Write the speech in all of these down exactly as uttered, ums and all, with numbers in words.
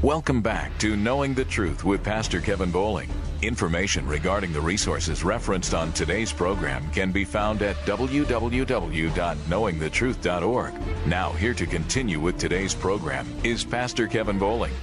Welcome back to Knowing the Truth with Pastor Kevin Bowling. Information regarding the resources referenced on today's program can be found at w w w dot knowing the truth dot org. Now, here to continue with today's program is Pastor Kevin Bowling.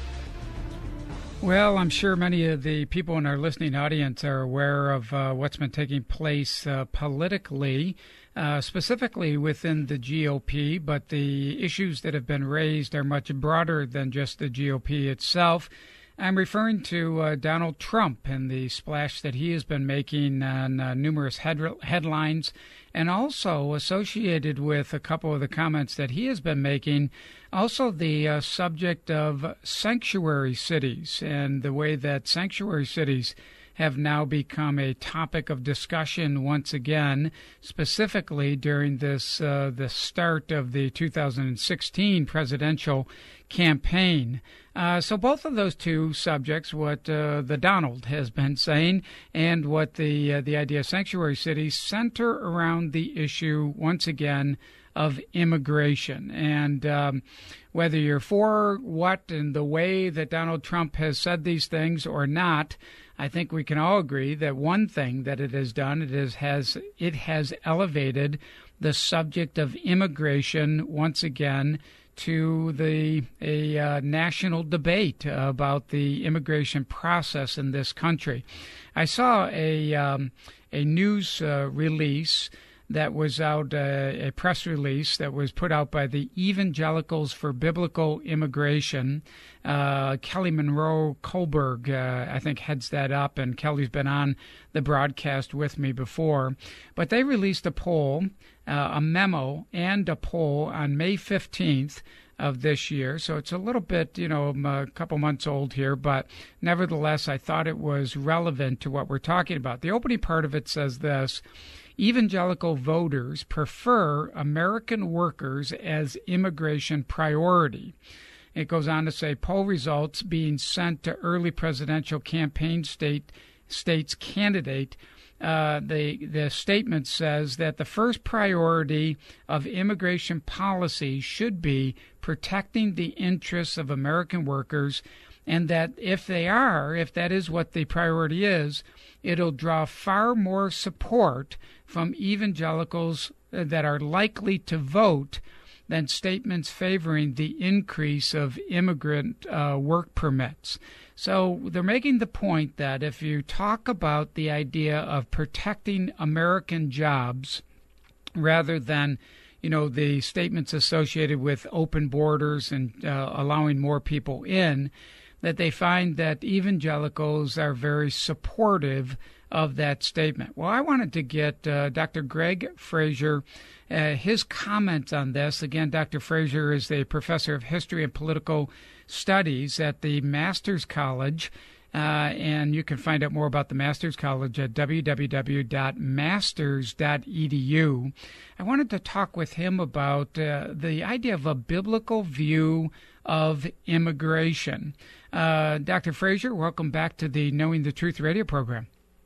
Well, I'm sure many of the people in our listening audience are aware of uh, what's been taking place uh, politically, uh, specifically within the G O P, but the issues that have been raised are much broader than just the G O P itself. I'm referring to uh, Donald Trump and the splash that he has been making on uh, numerous head- headlines, and also associated with a couple of the comments that he has been making, also the uh, subject of sanctuary cities and the way that sanctuary cities have now become a topic of discussion once again, specifically during this uh, the start of the two thousand sixteen presidential campaign. Uh, so both of those two subjects, what uh, the Donald has been saying and what the uh, the idea of sanctuary cities, center around the issue once again of immigration. And um, whether you're for what and the way that Donald Trump has said these things or not, I think we can all agree that one thing that it has done, it is, has it has elevated the subject of immigration once again to the a uh, national debate about the immigration process in this country. I saw a um, a news uh, release that was out, uh, a press release that was put out by the Evangelicals for Biblical Immigration. Uh, Kelly Monroe Kohlberg, uh, I think, heads that up, and Kelly's been on the broadcast with me before. But they released a poll, uh, a memo, and a poll on May fifteenth of this year. So it's a little bit, you know, a couple months old here, but nevertheless, I thought it was relevant to what we're talking about. The opening part of it says this: evangelical voters prefer American workers as immigration priority. It goes on to say poll results being sent to early presidential campaign state states candidate. Uh, the the statement says that the first priority of immigration policy should be protecting the interests of American workers, and that if they are, if that is what the priority is, it'll draw far more support from evangelicals that are likely to vote than statements favoring the increase of immigrant uh, work permits. So they're making the point that if you talk about the idea of protecting American jobs rather than, you know, the statements associated with open borders and uh, allowing more people in, that they find that evangelicals are very supportive of that statement. Well, I wanted to get uh, Doctor Greg Frazier, uh, his comments on this. Again, Doctor Frazier is a professor of history and political studies at the Masters College, uh, and you can find out more about the Masters College at w w w dot masters dot e d u. I wanted to talk with him about uh, the idea of a biblical view of immigration. Uh, Doctor Frazier, welcome back to the Knowing the Truth radio program.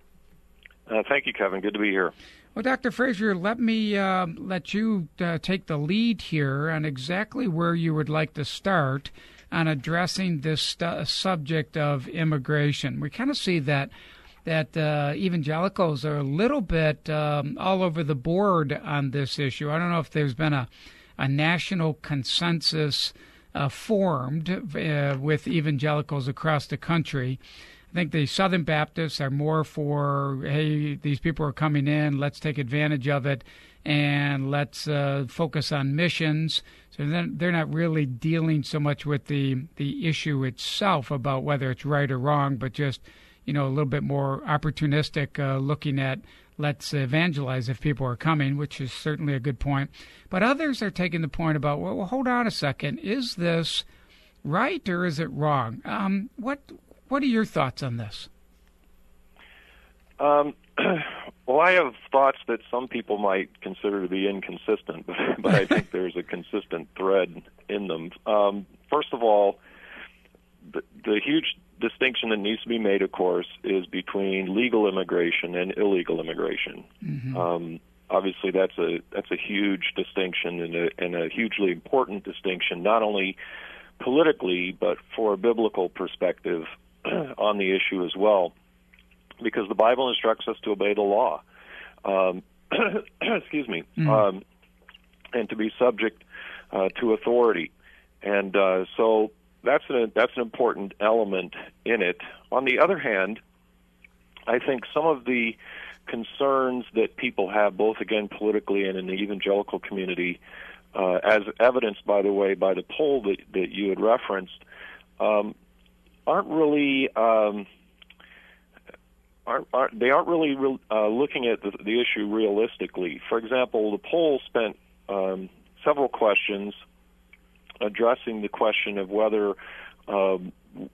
Uh, thank you, Kevin. Good to be here. Well, Doctor Frazier, let me uh, let you uh, take the lead here on exactly where you would like to start on addressing this stu- subject of immigration. We kind of see that that uh, evangelicals are a little bit um, all over the board on this issue. I don't know if there's been a, a national consensus uh, formed uh, with evangelicals across the country. I think the Southern Baptists are more for, hey, these people are coming in, let's take advantage of it, and let's uh, focus on missions. So then they're not really dealing so much with the, the issue itself about whether it's right or wrong, but just, you know, a little bit more opportunistic, uh, looking at let's evangelize if people are coming, which is certainly a good point. But others are taking the point about, well, well hold on a second, is this right or is it wrong? Um, what What are your thoughts on this? Um, well, I have thoughts that some people might consider to be inconsistent, but, but I think there's a consistent thread in them. Um, first of all, the, the huge distinction that needs to be made, of course, is between legal immigration and illegal immigration. Mm-hmm. Um, obviously, that's a that's a huge distinction and a, and a hugely important distinction, not only politically, but for a biblical perspective on the issue as well, because the Bible instructs us to obey the law. Um, excuse me, mm. um, and to be subject uh, to authority, and uh, so that's an that's an important element in it. On the other hand, I think some of the concerns that people have, both again politically and in the evangelical community, uh, as evidenced, by the way, by the poll that, that you had referenced, um, aren't really um, aren't, aren't they aren't really re- uh, looking at the, the issue realistically. For example, the poll spent um, several questions addressing the question of whether um,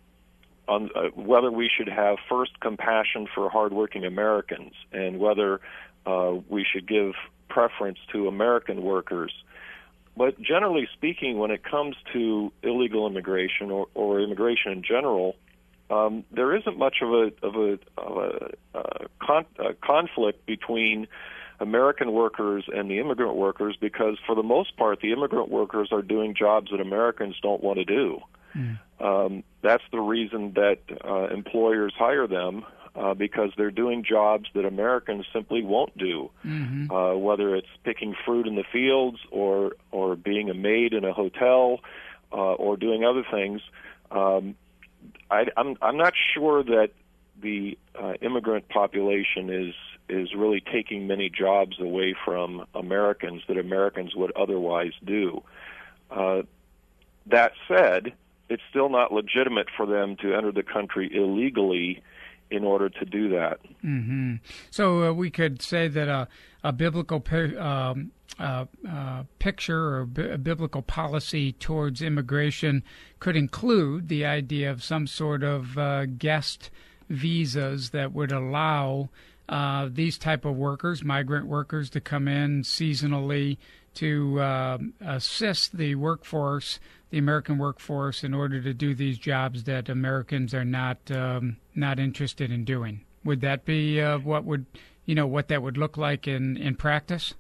on uh, whether we should have first compassion for hardworking Americans, and whether uh, we should give preference to American workers. But generally speaking, when it comes to illegal immigration or, or immigration in general, um, there isn't much of a of a, of a, uh, con- a conflict between American workers and the immigrant workers, because for the most part, the immigrant workers are doing jobs that Americans don't want to do. Mm. Um, that's the reason that uh, employers hire them, uh, because they're doing jobs that Americans simply won't do, mm-hmm. uh, whether it's picking fruit in the fields or or being a maid in a hotel uh, or doing other things. Um, I, I'm I'm not sure that the uh, immigrant population is is really taking many jobs away from Americans that Americans would otherwise do. Uh, that said, it's still not legitimate for them to enter the country illegally in order to do that. Mm-hmm. So uh, we could say that a, a biblical pi- um, uh, uh, picture or b- a biblical policy towards immigration could include the idea of some sort of uh, guest visas that would allow uh, these type of workers, migrant workers, to come in seasonally to uh, assist the workforce, the American workforce, in order to do these jobs that Americans are not um, not interested in doing. Would that be uh, what would you know what that would look like in, in practice?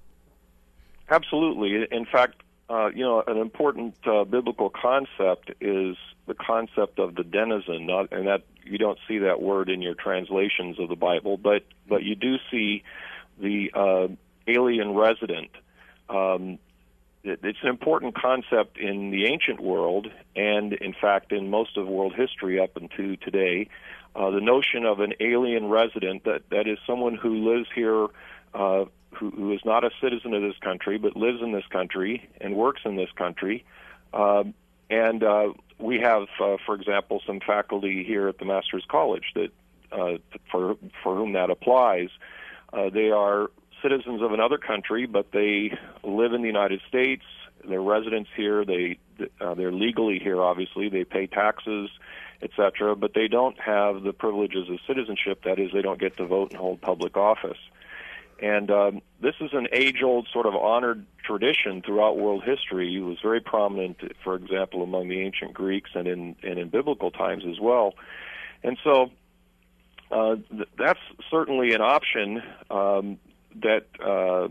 Absolutely. In fact, uh, you know, an important uh, biblical concept is the concept of the denizen, not, and that you don't see that word in your translations of the Bible, but but you do see the uh, alien resident. Um, it, it's an important concept in the ancient world, and in fact in most of world history up until today. Uh, the notion of an alien resident, that, that is someone who lives here, uh, who, who is not a citizen of this country, but lives in this country and works in this country. Um, and uh, we have, uh, for example, some faculty here at the Master's College that uh, for for whom that applies. Uh, they are citizens of another country, but they live in the United States. They're residents here. They uh, they're legally here. Obviously, they pay taxes, et cetera. But they don't have the privileges of citizenship. That is, they don't get to vote and hold public office. And um, this is an age-old sort of honored tradition throughout world history. It was very prominent, for example, among the ancient Greeks and in and in biblical times as well. And so uh, th- that's certainly an option. Um, that uh,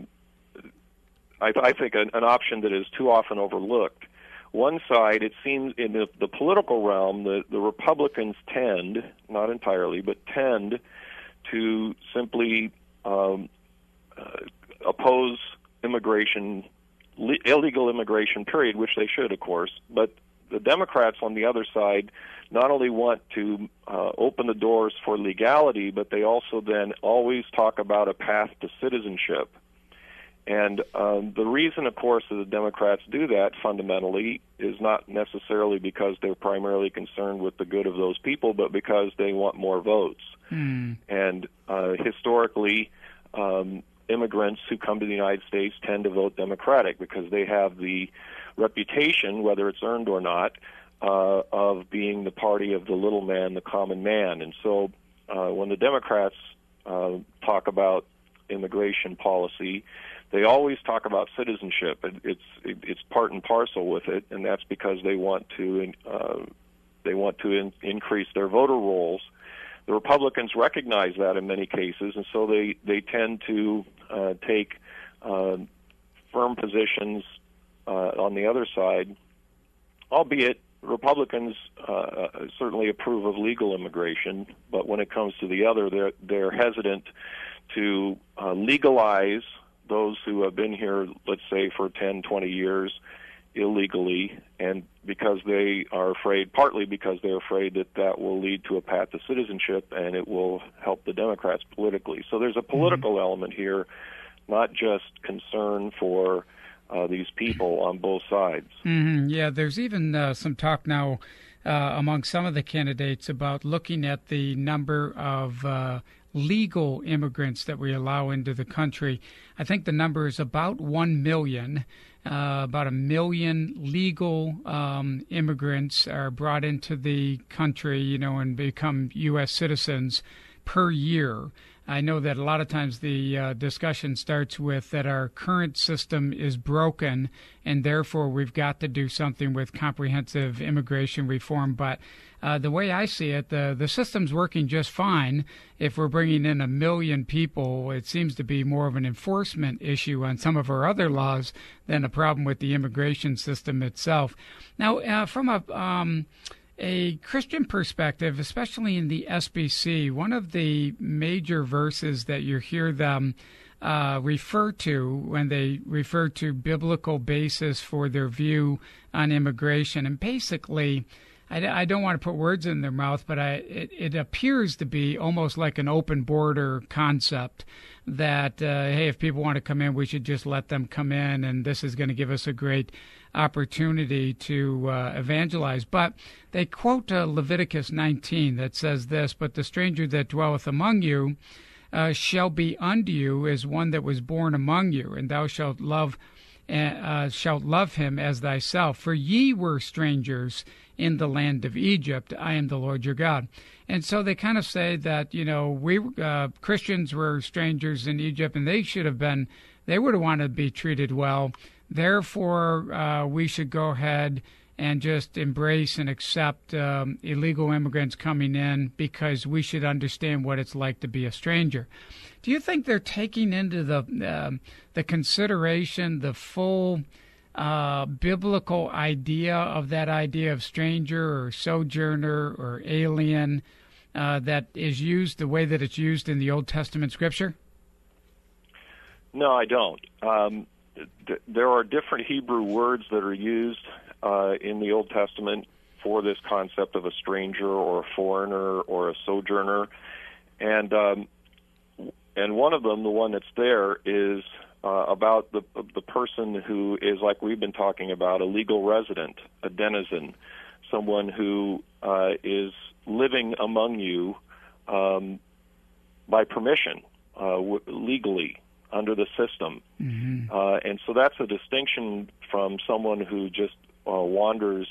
I, I think an, an option that is too often overlooked. One side, it seems, in the, the political realm, the, the Republicans tend, not entirely, but tend to simply um, uh, oppose immigration, le- illegal immigration, period, which they should, of course. But the Democrats, on the other side, not only want to uh, open the doors for legality, but they also then always talk about a path to citizenship. And um, the reason, of course, that the Democrats do that fundamentally is not necessarily because they're primarily concerned with the good of those people, but because they want more votes. Mm. And uh, historically, um, immigrants who come to the United States tend to vote Democratic because they have the reputation, whether it's earned or not, Uh, of being the party of the little man, the common man. And so uh, when the Democrats uh, talk about immigration policy, they always talk about citizenship. It, it's it, it's part and parcel with it, and that's because they want to uh, they want to in, increase their voter rolls. The Republicans recognize that in many cases, and so they, they tend to uh, take uh, firm positions uh, on the other side, albeit Republicans uh, certainly approve of legal immigration, but when it comes to the other, they're they're hesitant to uh, legalize those who have been here, let's say, for ten, twenty years illegally, and because they are afraid, partly because they're afraid that that will lead to a path to citizenship and it will help the Democrats politically. So there's a political mm-hmm. element here, not just concern for uh, these people on both sides. Mm-hmm. Yeah, there's even uh, some talk now uh, among some of the candidates about looking at the number of uh, legal immigrants that we allow into the country. I think the number is about one million. Uh, about a million legal um, immigrants are brought into the country, you know, and become U S citizens per year. I know that a lot of times the uh, discussion starts with that our current system is broken and therefore we've got to do something with comprehensive immigration reform. But uh, the way I see it, the, the system's working just fine. If we're bringing in a million people, it seems to be more of an enforcement issue on some of our other laws than a problem with the immigration system itself. Now, uh, from a... Um, A Christian perspective, especially in the S B C, one of the major verses that you hear them uh, refer to when they refer to biblical basis for their view on immigration, and basically, I, I don't want to put words in their mouth, but I, it, it appears to be almost like an open border concept that, uh, hey, if people want to come in, we should just let them come in, and this is going to give us a great opportunity to uh, evangelize. But they quote uh, Leviticus nineteen that says this, "But the stranger that dwelleth among you uh, shall be unto you as one that was born among you, and thou shalt love uh, shalt love him as thyself. For ye were strangers in the land of Egypt. I am the Lord your God." And so they kind of say that, you know, we uh, Christians were strangers in Egypt, and they should have been, they would have wanted to be treated well. Therefore, uh, we should go ahead and just embrace and accept um, illegal immigrants coming in because we should understand what it's like to be a stranger. Do you think they're taking into the uh, the consideration the full uh, biblical idea of that idea of stranger or sojourner or alien uh, that is used the way that it's used in the Old Testament Scripture? No, I don't. Um, th- there are different Hebrew words that are used uh, in the Old Testament for this concept of a stranger or a foreigner or a sojourner, and um, and one of them, the one that's there, is uh, about the the person who is, like we've been talking about, a legal resident, a denizen, someone who uh, is living among you um, by permission, uh, w- legally, under the system. Mm-hmm. Uh, and so that's a distinction from someone who just uh, wanders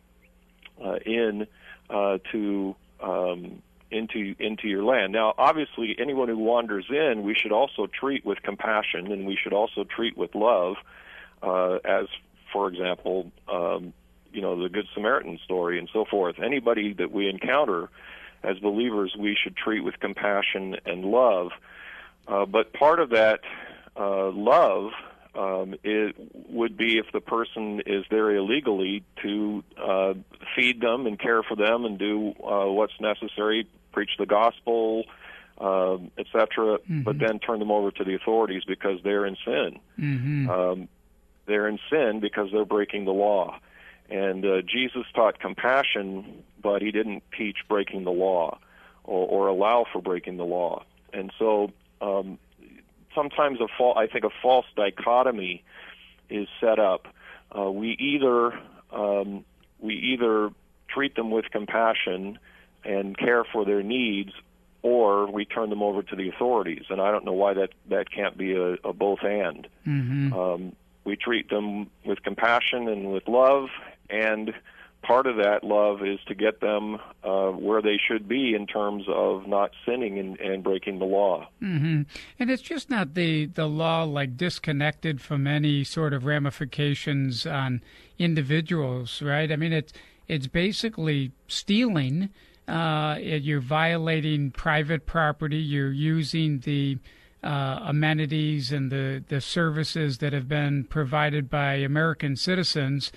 uh, in uh, to um, into into your land. Now, obviously, anyone who wanders in, we should also treat with compassion, and we should also treat with love, uh, as, for example, um, you know, the Good Samaritan story and so forth. Anybody that we encounter as believers, we should treat with compassion and love. Uh, but part of that uh, love um, it would be if the person is there illegally to uh, feed them and care for them and do uh, what's necessary, preach the gospel, uh, et cetera, mm-hmm. but then turn them over to the authorities because they're in sin. Mm-hmm. Um, they're in sin because they're breaking the law. And uh, Jesus taught compassion, but he didn't teach breaking the law or, or allow for breaking the law. And so um, sometimes a fa- I think a false dichotomy is set up. Uh, we either um, we either treat them with compassion and care for their needs, or we turn them over to the authorities. And I don't know why that, that can't be a, a both and. Mm-hmm. Um, we treat them with compassion and with love, and part of that love is to get them uh, where they should be in terms of not sinning and, and breaking the law. Mm-hmm. And it's just not the, the law like disconnected from any sort of ramifications on individuals, right? I mean, it's, it's basically stealing. Uh, you're violating private property. You're using the uh, amenities and the, the services that have been provided by American citizens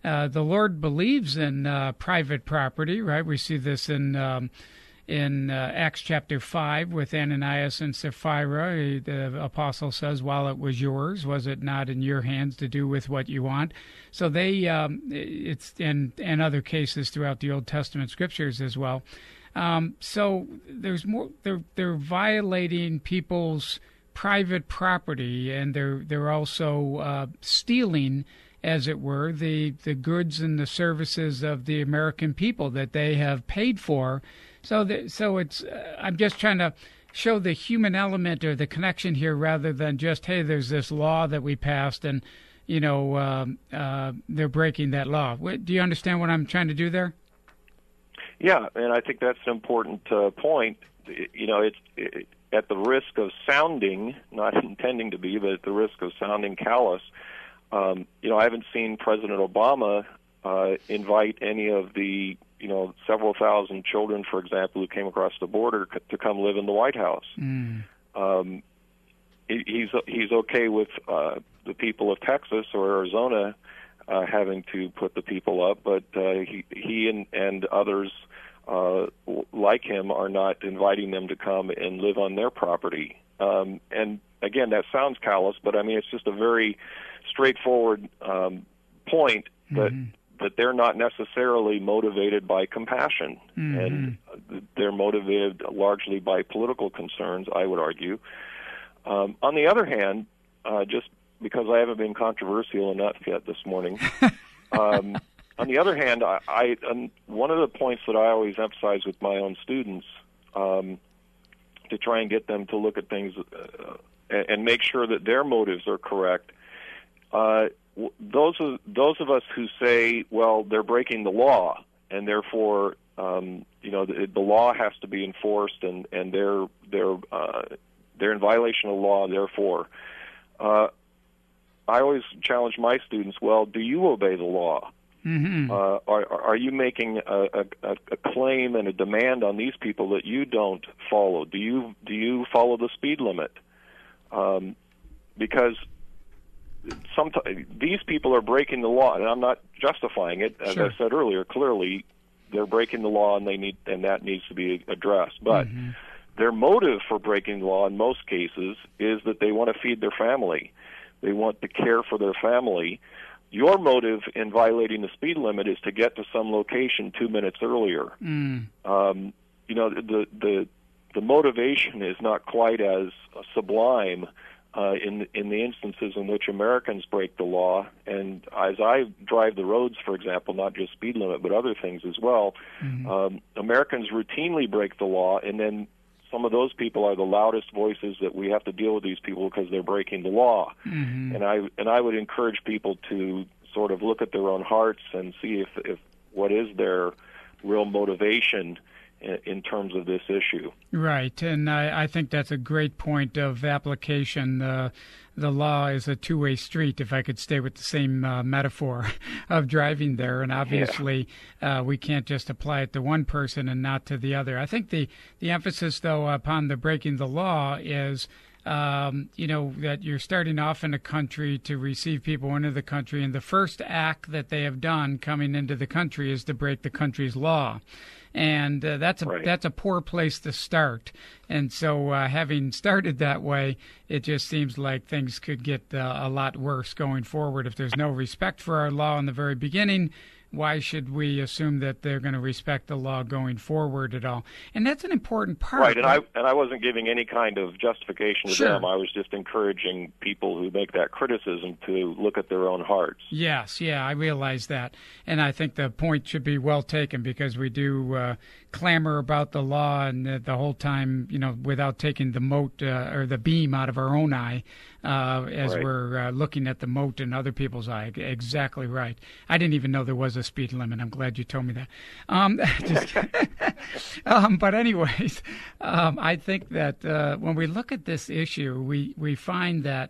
uh, the Lord believes in uh, private property, right? We see this in um, in uh, Acts chapter five with Ananias and Sapphira. He, the apostle says, while it was yours, was it not in your hands to do with what you want? So they, um, it's in, and other cases throughout the Old Testament scriptures as well. Um, so there's more, they're, they're violating people's private property, and they're, they're also uh, stealing, as it were, the, the goods and the services of the American people that they have paid for. So, the, so it's. Uh, I'm just trying to show the human element or the connection here, rather than just, hey, there's this law that we passed, and you know um, uh, they're breaking that law. What, do you understand what I'm trying to do there? Yeah, and I think that's an important uh, point. You know, it's it, at the risk of sounding, not intending to be, but at the risk of sounding callous. Um, you know, I haven't seen President Obama uh, invite any of the you know, several thousand children, for example, who came across the border to come live in the White House. Mm. Um, he's he's okay with uh, the people of Texas or Arizona uh, having to put the people up, but uh, he he and, and others uh, like him are not inviting them to come and live on their property. Um, and again, that sounds callous, but I mean it's just a very straightforward um, point that. Mm-hmm. that they're not necessarily motivated by compassion, mm-hmm. and they're motivated largely by political concerns, I would argue. Um, on the other hand, uh, just because I haven't been controversial enough yet this morning, um, on the other hand, I, I um, one of the points that I always emphasize with my own students um, to try and get them to look at things uh, and, and make sure that their motives are correct, uh, Those of those of us who say, well, they're breaking the law, and therefore, um, you know, the, the law has to be enforced, and and they're they're uh, they're in violation of law. Therefore, uh, I always challenge my students. Well, do you obey the law? Mm-hmm. Uh, are are you making a, a, a claim and a demand on these people that you don't follow? Do you do you follow the speed limit? Um, because Sometimes these people are breaking the law, and I'm not justifying it. As sure. I said earlier, clearly they're breaking the law, and they need, and that needs to be addressed. But mm-hmm. their motive for breaking the law, in most cases, is that they want to feed their family. They want to care for their family. Your motive in violating the speed limit is to get to some location two minutes earlier. Mm. Um, you know, the the the motivation is not quite as sublime. Uh, in in the instances in which Americans break the law, and as I drive the roads, for example, not just speed limit but other things as well, mm-hmm. um, Americans routinely break the law, and then some of those people are the loudest voices that we have to deal with these people because they're breaking the law. Mm-hmm. And I and I would encourage people to sort of look at their own hearts and see if if what is their real motivation in terms of this issue. Right, and I, I think that's a great point of application. Uh, the law is a two-way street, if I could stay with the same uh, metaphor of driving there, and obviously yeah. uh, we can't just apply it to one person and not to the other. I think the, the emphasis, though, upon the breaking the law is Um, you know, that you're starting off in a country to receive people into the country, and the first act that they have done coming into the country is to break the country's law. And uh, that's a right. that's a poor place to start. And so uh, having started that way, it just seems like things could get uh, a lot worse going forward. If there's no respect for our law in the very beginning, why should we assume that they're going to respect the law going forward at all? And that's an important part. Right, and I and I wasn't giving any kind of justification to sure. them. I was just encouraging people who make that criticism to look at their own hearts. Yes, yeah, I realize that. And I think the point should be well taken, because we do uh, clamor about the law and the, the whole time, you know, without taking the mote uh, or the beam out of our own eye uh, as right. we're uh, looking at the mote in other people's eye. Exactly right. I didn't even know there was a speed limit. I'm glad you told me that. Um, just, um, but anyways, um, I think that uh, when we look at this issue, we, we find that,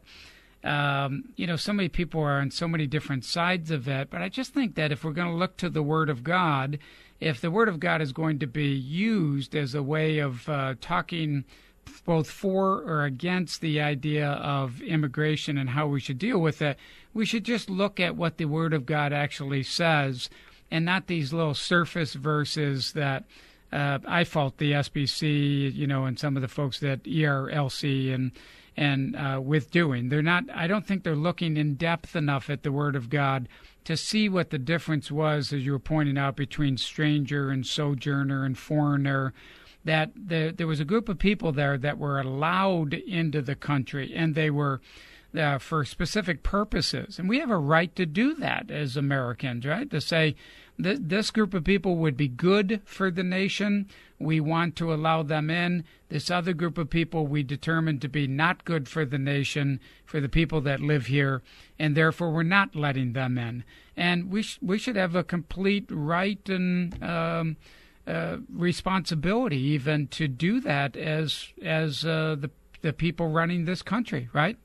um, you know, so many people are on so many different sides of it. But I just think that if we're going to look to the Word of God, if the Word of God is going to be used as a way of uh, talking both for or against the idea of immigration and how we should deal with it. We should just look at what the Word of God actually says, and not these little surface verses that uh, I fault the S B C, you know, and some of the folks at E R L C and and uh, with doing. They're not. I don't think they're looking in depth enough at the Word of God to see what the difference was, as you were pointing out, between stranger and sojourner and foreigner. That the, there was a group of people there that were allowed into the country, and they were uh, for specific purposes. And we have a right to do that as Americans, right? To say th- this group of people would be good for the nation. We want to allow them in. This other group of people we determined to be not good for the nation, for the people that live here, and therefore we're not letting them in. And we sh- we should have a complete right and um, uh, responsibility even to do that as as uh, the the people running this country, right?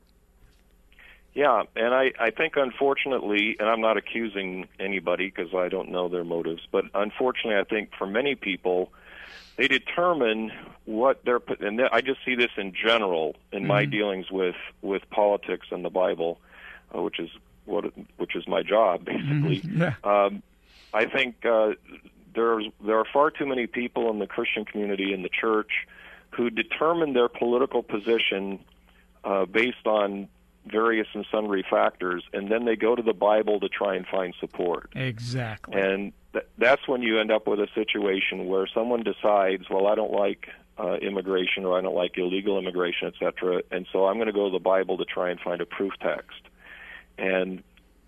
Yeah, and I, I think unfortunately, and I'm not accusing anybody because I don't know their motives, but unfortunately I think for many people, they determine what they're, and I just see this in general in mm-hmm. my dealings with, with politics and the Bible, uh, which is what which is my job basically. Mm-hmm. Yeah. Um, I think uh, there's there are far too many people in the Christian community in the church who determine their political position uh, based on various and sundry factors, and then they go to the Bible to try and find support. Exactly. And th- that's when you end up with a situation where someone decides, well, I don't like uh, immigration, or I don't like illegal immigration, et cetera, and so I'm going to go to the Bible to try and find a proof text. And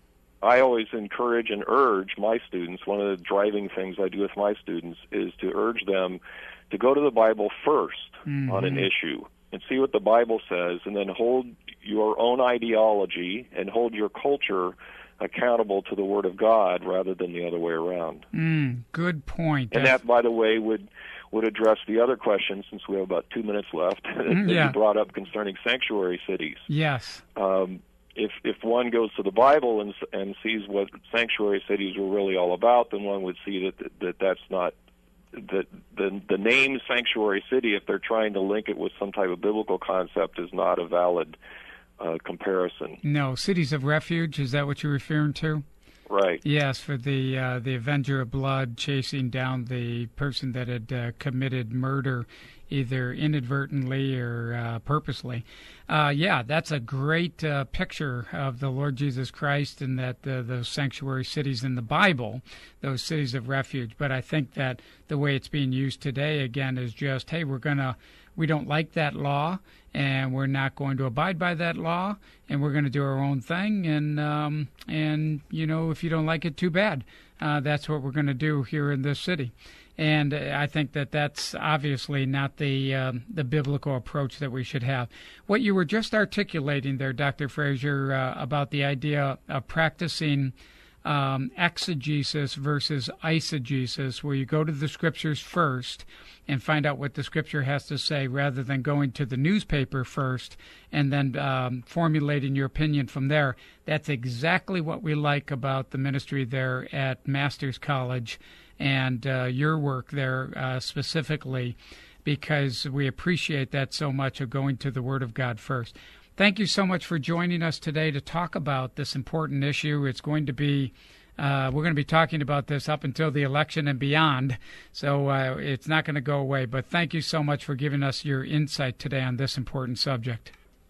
I always encourage and urge my students, one of the driving things I do with my students is to urge them to go to the Bible first mm-hmm. on an issue and see what the Bible says, and then hold your own ideology and hold your culture accountable to the Word of God rather than the other way around. Mm, good point. And that, by the way, would would address the other question, since we have about two minutes left, that yeah. you brought up concerning sanctuary cities. Yes. Um, if if one goes to the Bible and and sees what sanctuary cities were really all about, then one would see that that that's not the the the name sanctuary city, if they're trying to link it with some type of biblical concept, is not a valid uh, comparison. No, cities of refuge, is that what you're referring to? Right. Yes, for the uh, the Avenger of Blood chasing down the person that had uh, committed murder, either inadvertently or uh, purposely. Uh, yeah, that's a great uh, picture of the Lord Jesus Christ, and that uh, those sanctuary cities in the Bible, those cities of refuge. But I think that the way it's being used today, again, is just, hey, we're gonna, we don't like that law, and we're not going to abide by that law, and we're going to do our own thing, and um, and you know, if you don't like it, too bad. Uh, that's what we're going to do here in this city. And I think that that's obviously not the um, the biblical approach that we should have. What you were just articulating there, Doctor Frazier, uh, about the idea of practicing um, exegesis versus eisegesis, where you go to the Scriptures first and find out what the Scripture has to say, rather than going to the newspaper first and then um, formulating your opinion from there. That's exactly what we like about the ministry there at Masters College, and uh, your work there uh, specifically, because we appreciate that so much, of going to the Word of God first. Thank you so much for joining us today to talk about this important issue. It's going to be, uh, we're going to be talking about this up until the election and beyond, so uh, it's not going to go away. But thank you so much for giving us your insight today on this important subject.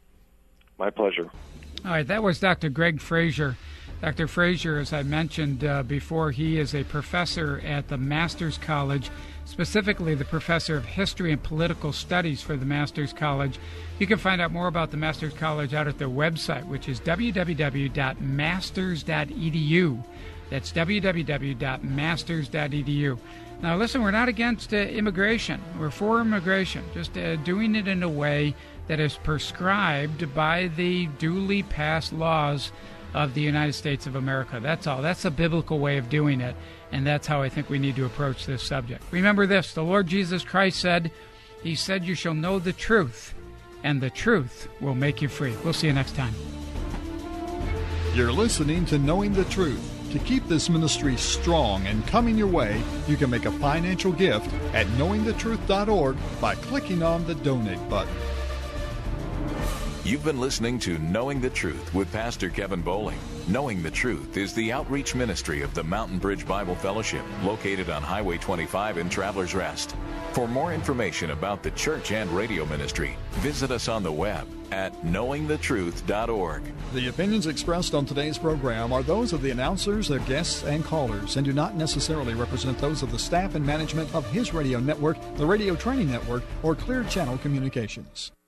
My pleasure. All right, that was Doctor Greg Frazier. Doctor Frazier, as I mentioned uh, before, he is a professor at the Masters College, specifically the professor of history and political studies for the Masters College. You can find out more about the Masters College out at their website, which is w w w dot masters dot e d u. That's w w w dot masters dot e d u. Now, listen, we're not against uh, immigration. We're for immigration, just uh, doing it in a way that is prescribed by the duly passed laws of the United States of America. That's all. That's a biblical way of doing it, and that's how I think we need to approach this subject. Remember this, the Lord Jesus Christ said, He said, you shall know the truth, and the truth will make you free. We'll see you next time. You're listening to Knowing the Truth. To keep this ministry strong and coming your way, you can make a financial gift at knowing the truth dot org by clicking on the donate button. You've been listening to Knowing the Truth with Pastor Kevin Bowling. Knowing the Truth is the outreach ministry of the Mountain Bridge Bible Fellowship, located on Highway twenty-five in Travelers Rest. For more information about the church and radio ministry, visit us on the web at knowing the truth dot org. The opinions expressed on today's program are those of the announcers, their guests, and callers, and do not necessarily represent those of the staff and management of His Radio Network, the Radio Training Network, or Clear Channel Communications.